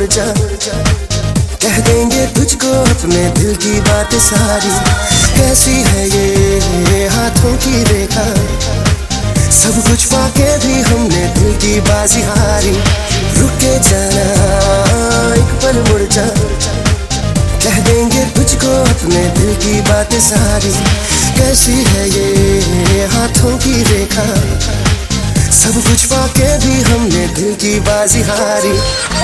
जा, कह देंगे तुझको अपने दिल की बात सारी। कैसी है ये हाथों की रेखा, सब कुछ पाके भी हमने दिल की बाजी हारी। रुके जाना एक पल मुड़ जा, कह देंगे तुझको अपने दिल की बात सारी। कैसी है ये हाथों की रेखा, सब कुछ पाके भी हमने दिल की बाजी हारी।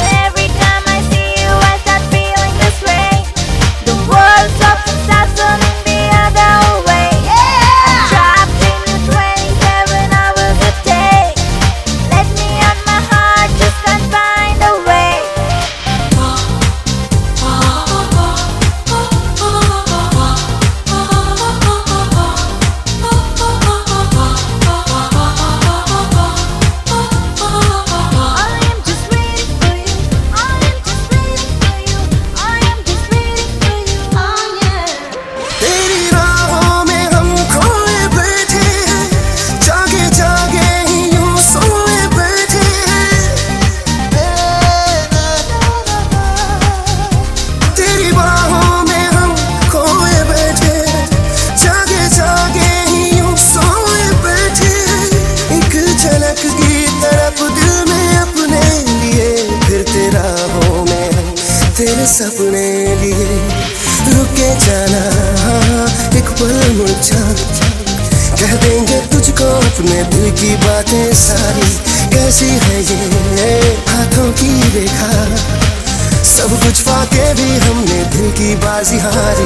तेरे सपने लिए रुके जाना एक पल मुड़ जा, कह देंगे तुझको अपने दिल की बातें सारी। कैसी है ये हाथों की रेखा, सब कुछ पाके भी हमने दिल की बाजी हारी।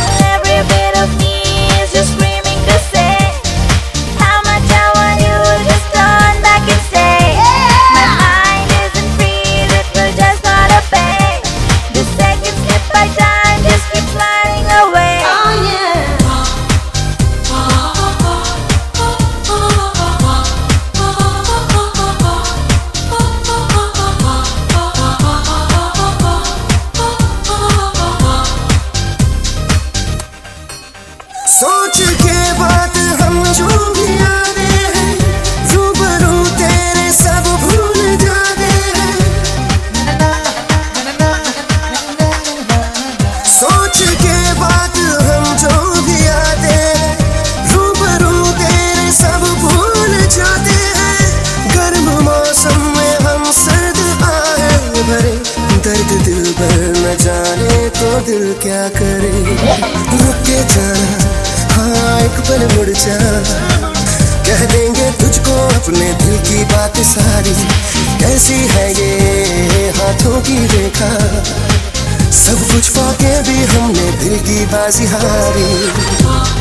सोच के बात हम जो भी आते हैं, रूबरू तेरे सब भूल जाते हैं। सोच के बात हम जो भी आते हैं, रूबरू तेरे सब भूल जाते हैं। गर्म मौसम में हम सर्द आए भरे, दर्द दिल भर न जाने तो दिल क्या करे। रुके जाना एक पल मुड़ जा, कह देंगे तुझको अपने दिल की बात सारी। कैसी है ये हाथों की रेखा, सब कुछ पाके भी हमने दिल की बाजी हारी।